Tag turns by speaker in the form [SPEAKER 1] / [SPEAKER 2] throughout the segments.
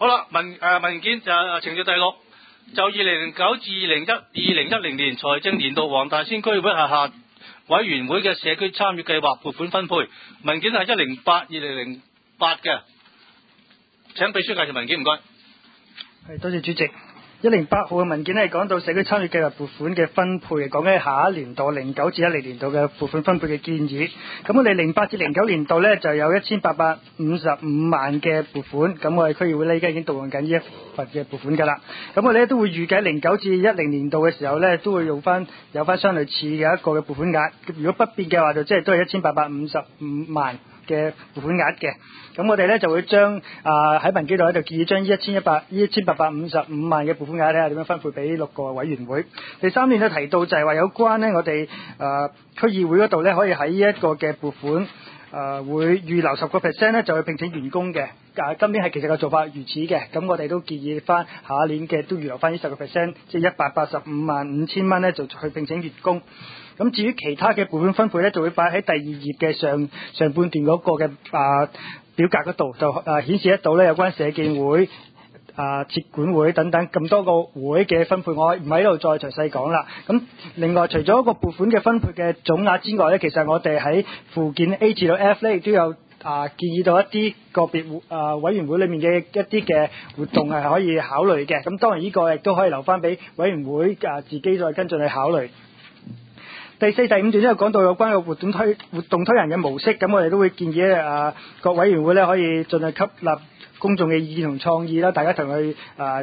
[SPEAKER 1] 好啦，文件就程序第6，就2009至2010年財政年度黃大仙區議會轄下委員會嘅社區參與計劃撥款分配文件係108/2008嘅，請秘書介紹文件，唔該。
[SPEAKER 2] 係，多謝主席。108號嘅文件係講到社區參與計劃撥款嘅分配，講緊下一年度09至10年度嘅撥款分配嘅建議。咁我哋08至09年度呢就有1855萬嘅撥款，咁我哋區議會呢，而家已經動用緊呢一份嘅撥款㗎啦。咁我哋都會預計09至10年度嘅時候呢，都會有翻相類似嘅一個嘅撥款額。如果不變嘅話，就即係都係1855萬嘅撥款額嘅。咁我哋咧就會將喺文件度喺度建議將呢1855萬嘅撥款額睇下點樣分配俾6個委員會。第3點咧提到就係話有關呢我哋區議會嗰度咧可以喺呢一個嘅撥款會預留10% 咧就去聘請員工嘅。今年係其實個做法如此嘅，咁我哋都建議翻下一年嘅都預留翻呢10%，即係1855000蚊咧就去聘請員工。咁至於其他嘅撥款分配咧，就會擺喺第2頁嘅上半段嗰個嘅表格嗰度，就顯示得到咧有關社建會、設管會等等咁多個會嘅分配，我唔喺度再詳細講啦。咁另外除咗一個撥款嘅分配嘅總額之外咧，其實我哋喺附件 A 至到 F 咧亦都有建議到一啲個別委員會裏面嘅一啲嘅活動係可以考慮嘅。咁當然呢個亦都可以留翻俾委員會自己再跟進去考慮。第4、第5段都有講到有關嘅活動推人嘅模式，咁我哋都會建議各委員會咧可以盡量吸納公眾嘅意見同創意啦，大家同佢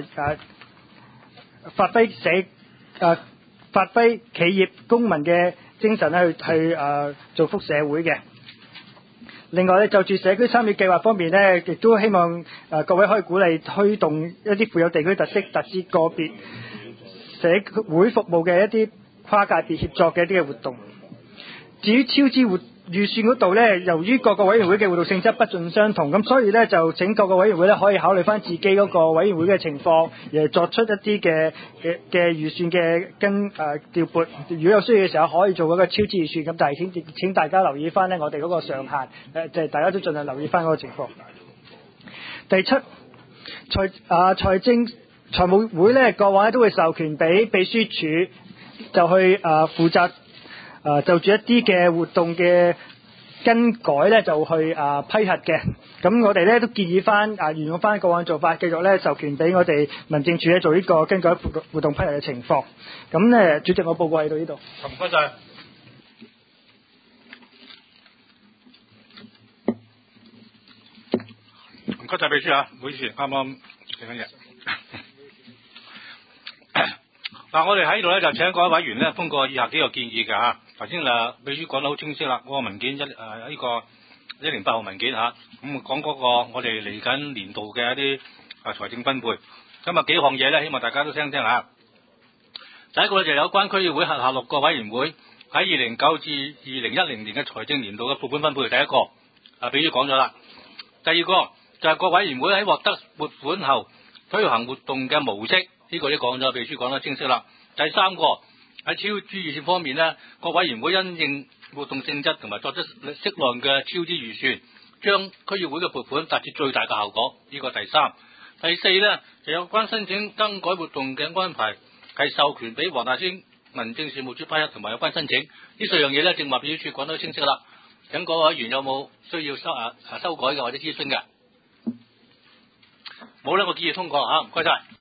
[SPEAKER 2] 發揮企業公民嘅精神咧去造福社會嘅。另外咧就住社區參與計劃方面咧，亦都希望各位可以鼓勵推動一啲富有地區特色、特指個別社會服務嘅一啲跨界別協作嘅一啲嘅活動。至於超支預算嗰度呢，由於各個委員會嘅活動性質不盡相同，咁所以呢，就請各個委員會呢可以考慮翻自己嗰個委員會嘅情況，而作出一啲嘅預算嘅調撥。如果有需要嘅時候，可以做嗰個超支預算。咁但係請大家留意翻呢，我哋嗰個上限，就係大家都盡量留意翻嗰個情況。第7，財務會呢，過往都會授權俾秘書處，就去負責就住一啲嘅活動嘅更改咧，就去批核嘅。咁我哋咧都建議翻沿用翻過往做法，繼續咧授權俾我哋民政處咧做呢個更改活動批核嘅情況。咁咧，主席，我報告喺到呢度。
[SPEAKER 1] 唔該晒。唔該晒秘書唔好意思，啱啱食緊嘢。嗱，我哋喺度咧就請各位委員咧通過以下幾個建議嘅嚇。頭先秘書講得好清晰啦，嗰個文件呢個108號文件嚇，咁講嗰個我哋嚟緊年度嘅一啲財政分配，咁幾項嘢咧，希望大家都聽聽嚇。第一個就有關區議會轄下6個委員會喺2009至2010年嘅財政年度嘅撥款分配，第一個秘書講咗啦。第二個就係各委員會喺獲得撥款後推行活動嘅模式，呢個都講咗，秘書講得清晰啦。第3個喺超支預算方面呢，各委員會因應活動性質同埋作出適量嘅超支預算，將區議會嘅撥款達至最大嘅效果。呢個第3。第4呢，就有關申請更改活動嘅安排，係授權俾黃大仙民政事務處批核同埋有關申請。呢4樣嘢呢，正話秘書處講得清晰啦。咁各位委員有冇需要修改嘅或者諮詢嘅？冇呢，我建議通過嚇，唔該晒。